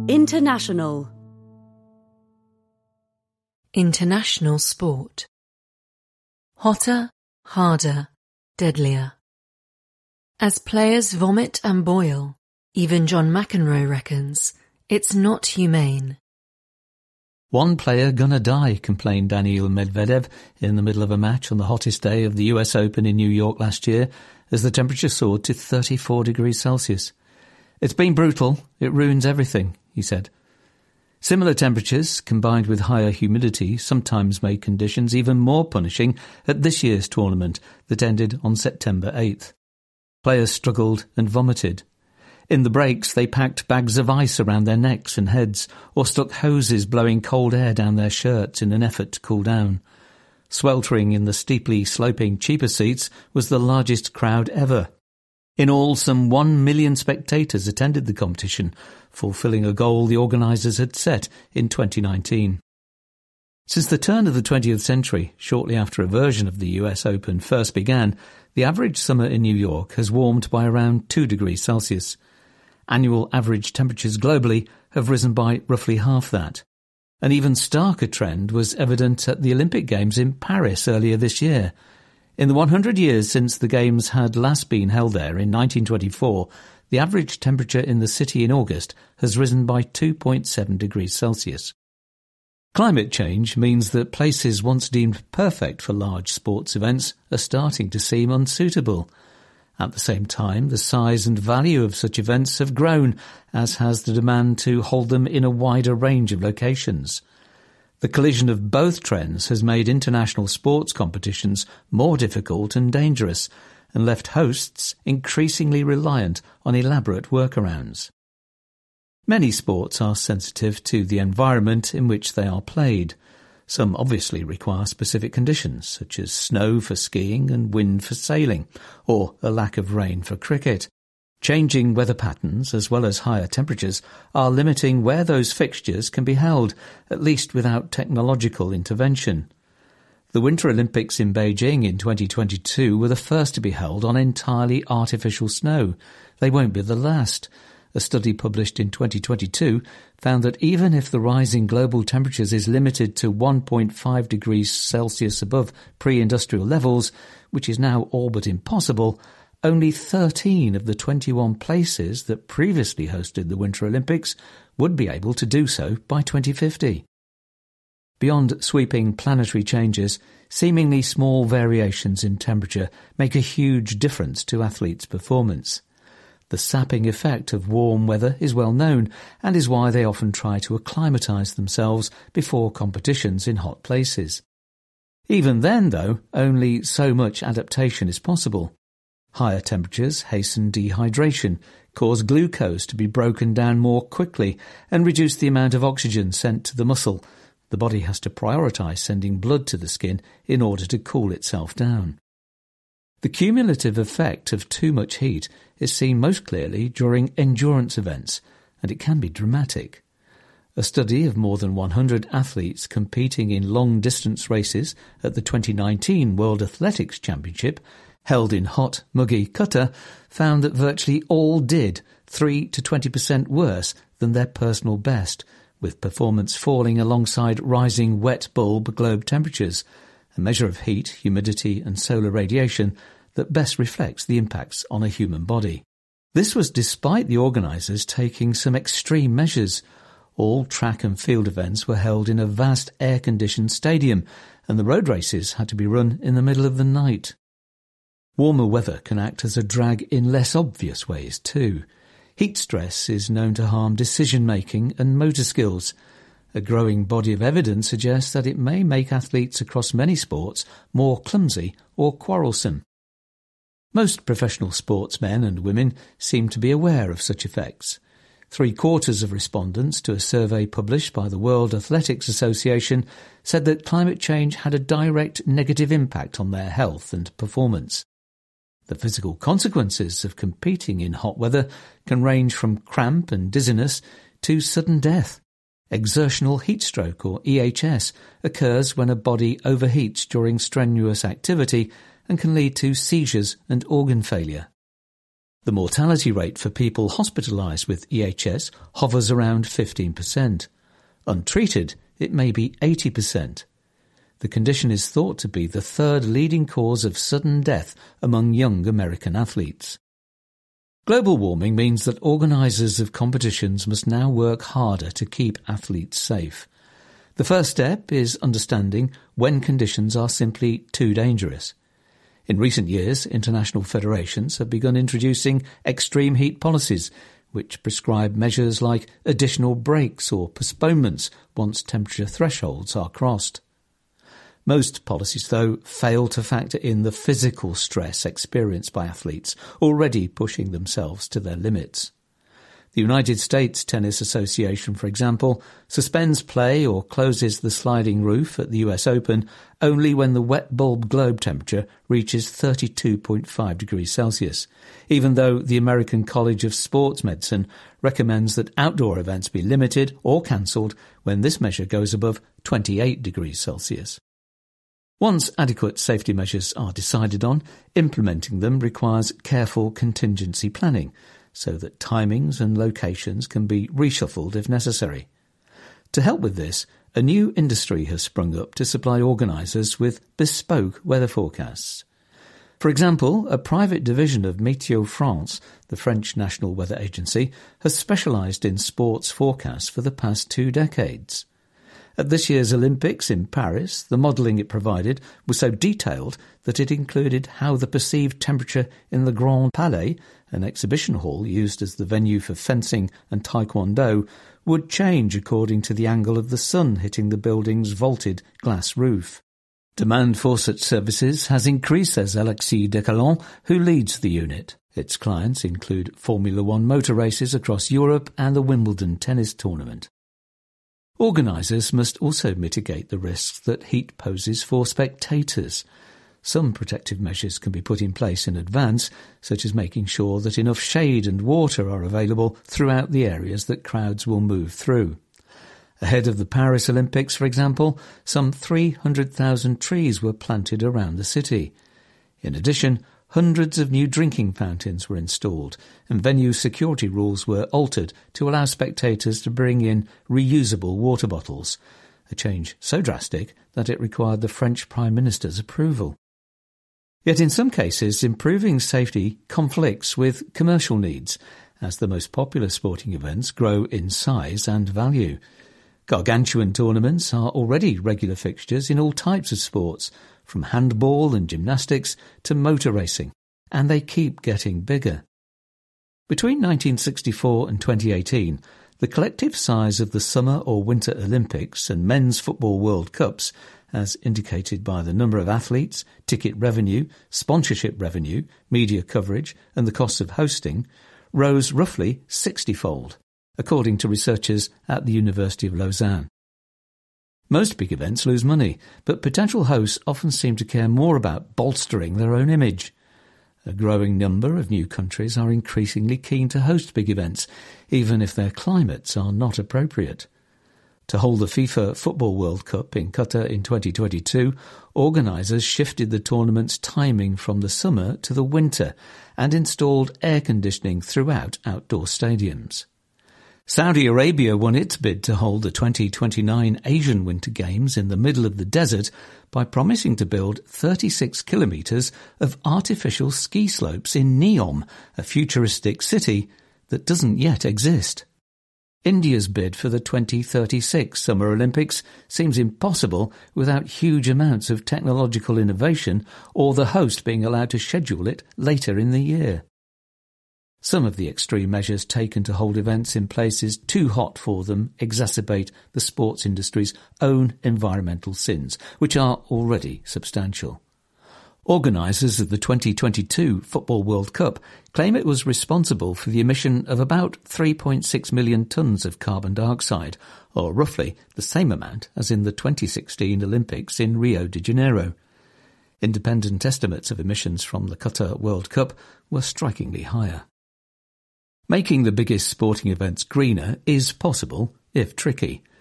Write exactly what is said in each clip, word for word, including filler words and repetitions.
International. International sport. Hotter, harder, deadlier. As players vomit and boil, even John McEnroe reckons, it's not humane. One player gonna die, complained Daniil Medvedev in the middle of a match on the hottest day of the U S Open in New York last year, as the temperature soared to thirty-four degrees Celsius. It's been brutal, it ruins everything, he said. Similar temperatures, combined with higher humidity, sometimes made conditions even more punishing at this year's tournament that ended on September eighth. Players struggled and vomited. In the breaks, they packed bags of ice around their necks and heads, or stuck hoses blowing cold air down their shirts in an effort to cool down. Sweltering in the steeply sloping cheaper seats was the largest crowd ever. In all, some one million spectators attended the competition, fulfilling a goal the organisers had set in twenty nineteen. Since the turn of the twentieth century, shortly after a version of the U S Open first began, the average summer in New York has warmed by around two degrees Celsius. Annual average temperatures globally have risen by roughly half that. An even starker trend was evident at the Olympic Games in Paris earlier this year. In the one hundred years since the Games had last been held there in nineteen twenty-four, the average temperature in the city in August has risen by two point seven degrees Celsius. Climate change means that places once deemed perfect for large sports events are starting to seem unsuitable. At the same time, the size and value of such events have grown, as has the demand to hold them in a wider range of locations. The collision of both trends has made international sports competitions more difficult and dangerous, and left hosts increasingly reliant on elaborate workarounds. Many sports are sensitive to the environment in which they are played. Some obviously require specific conditions, such as snow for skiing and wind for sailing, or a lack of rain for cricket. Changing weather patterns, as well as higher temperatures, are limiting where those fixtures can be held, at least without technological intervention. The Winter Olympics in Beijing in twenty twenty-two were the first to be held on entirely artificial snow. They won't be the last. A study published in twenty twenty-two found that even if the rise in global temperatures is limited to one point five degrees Celsius above pre-industrial levels, which is now all but impossible, only thirteen of the twenty-one places that previously hosted the Winter Olympics would be able to do so by twenty fifty. Beyond sweeping planetary changes, seemingly small variations in temperature make a huge difference to athletes' performance. The sapping effect of warm weather is well known, and is why they often try to acclimatise themselves before competitions in hot places. Even then, though, only so much adaptation is possible. Higher temperatures hasten dehydration, cause glucose to be broken down more quickly, and reduce the amount of oxygen sent to the muscle. The body has to prioritise sending blood to the skin in order to cool itself down. The cumulative effect of too much heat is seen most clearly during endurance events, and it can be dramatic. A study of more than one hundred athletes competing in long-distance races at the twenty nineteen World Athletics Championship, held in hot, muggy Qatar, found that virtually all did three to twenty percent worse than their personal best, with performance falling alongside rising wet bulb globe temperatures, a measure of heat, humidity and solar radiation that best reflects the impacts on a human body. This was despite the organisers taking some extreme measures. All track and field events were held in a vast air-conditioned stadium, and the road races had to be run in the middle of the night. Warmer weather can act as a drag in less obvious ways too. Heat stress is known to harm decision-making and motor skills. A growing body of evidence suggests that it may make athletes across many sports more clumsy or quarrelsome. Most professional sportsmen and women seem to be aware of such effects. Three-quarters of respondents to a survey published by the World Athletics Association said that climate change had a direct negative impact on their health and performance. The physical consequences of competing in hot weather can range from cramp and dizziness to sudden death. Exertional heat stroke, or E H S, occurs when a body overheats during strenuous activity and can lead to seizures and organ failure. The mortality rate for people hospitalised with E H S hovers around fifteen percent. Untreated, it may be eighty percent. The condition is thought to be the third leading cause of sudden death among young American athletes. Global warming means that organisers of competitions must now work harder to keep athletes safe. The first step is understanding when conditions are simply too dangerous. In recent years, international federations have begun introducing extreme heat policies, which prescribe measures like additional breaks or postponements once temperature thresholds are crossed. Most policies, though, fail to factor in the physical stress experienced by athletes, already pushing themselves to their limits. The United States Tennis Association, for example, suspends play or closes the sliding roof at the U S Open only when the wet bulb globe temperature reaches thirty-two point five degrees Celsius, even though the American College of Sports Medicine recommends that outdoor events be limited or cancelled when this measure goes above twenty-eight degrees Celsius. Once adequate safety measures are decided on, implementing them requires careful contingency planning, so that timings and locations can be reshuffled if necessary. To help with this, a new industry has sprung up to supply organisers with bespoke weather forecasts. For example, a private division of Météo France, the French national weather agency, has specialised in sports forecasts for the past two decades. At this year's Olympics in Paris, the modelling it provided was so detailed that it included how the perceived temperature in the Grand Palais, an exhibition hall used as the venue for fencing and taekwondo, would change according to the angle of the sun hitting the building's vaulted glass roof. Demand for such services has increased, says Alexis Decalon, who leads the unit. Its clients include Formula One motor races across Europe and the Wimbledon tennis tournament. Organisers must also mitigate the risks that heat poses for spectators. Some protective measures can be put in place in advance, such as making sure that enough shade and water are available throughout the areas that crowds will move through. Ahead of the Paris Olympics, for example, some three hundred thousand trees were planted around the city. In addition, hundreds of new drinking fountains were installed, and venue security rules were altered to allow spectators to bring in reusable water bottles, a change so drastic that it required the French Prime Minister's approval. Yet in some cases, improving safety conflicts with commercial needs, as the most popular sporting events grow in size and value. Gargantuan tournaments are already regular fixtures in all types of sports, from handball and gymnastics to motor racing, and they keep getting bigger. Between nineteen sixty-four and twenty eighteen, the collective size of the Summer or Winter Olympics and Men's Football World Cups, as indicated by the number of athletes, ticket revenue, sponsorship revenue, media coverage, and the cost of hosting, rose roughly sixty-fold, according to researchers at the University of Lausanne. Most big events lose money, but potential hosts often seem to care more about bolstering their own image. A growing number of new countries are increasingly keen to host big events, even if their climates are not appropriate. To hold the FIFA Football World Cup in Qatar in twenty twenty-two, organisers shifted the tournament's timing from the summer to the winter and installed air conditioning throughout outdoor stadiums. Saudi Arabia won its bid to hold the twenty twenty-nine Asian Winter Games in the middle of the desert by promising to build thirty-six kilometres of artificial ski slopes in Neom, a futuristic city that doesn't yet exist. India's bid for the twenty thirty-six Summer Olympics seems impossible without huge amounts of technological innovation or the host being allowed to schedule it later in the year. Some of the extreme measures taken to hold events in places too hot for them exacerbate the sports industry's own environmental sins, which are already substantial. Organisers of the twenty twenty-two Football World Cup claim it was responsible for the emission of about three point six million tonnes of carbon dioxide, or roughly the same amount as in the twenty sixteen Olympics in Rio de Janeiro. Independent estimates of emissions from the Qatar World Cup were strikingly higher. Making the biggest sporting events greener is possible, if tricky.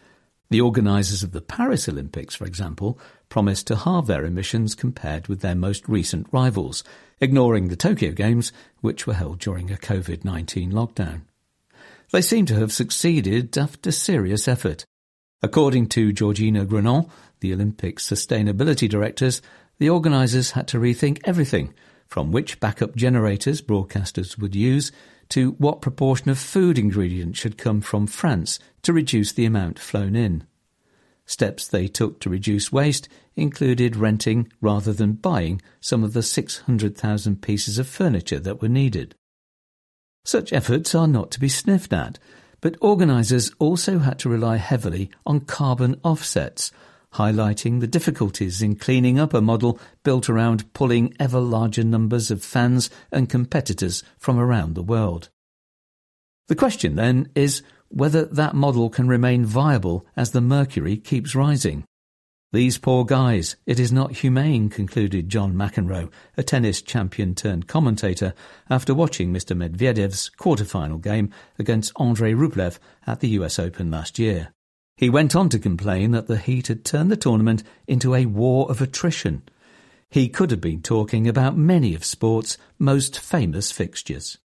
The organisers of the Paris Olympics, for example, promised to halve their emissions compared with their most recent rivals, ignoring the Tokyo Games, which were held during a covid nineteen lockdown. They seem to have succeeded after serious effort. According to Georgina Grenon, the Olympics sustainability directors, the organisers had to rethink everything, from which backup generators broadcasters would use to what proportion of food ingredients should come from France to reduce the amount flown in. Steps they took to reduce waste included renting rather than buying some of the six hundred thousand pieces of furniture that were needed. Such efforts are not to be sniffed at, but organisers also had to rely heavily on carbon offsets, highlighting the difficulties in cleaning up a model built around pulling ever larger numbers of fans and competitors from around the world. The question then is whether that model can remain viable as the mercury keeps rising. These poor guys, it is not humane, concluded John McEnroe, a tennis champion turned commentator, after watching Mister Medvedev's quarter-final game against Andrei Rublev at the U S Open last year. He went on to complain that the heat had turned the tournament into a war of attrition. He could have been talking about many of sport's most famous fixtures.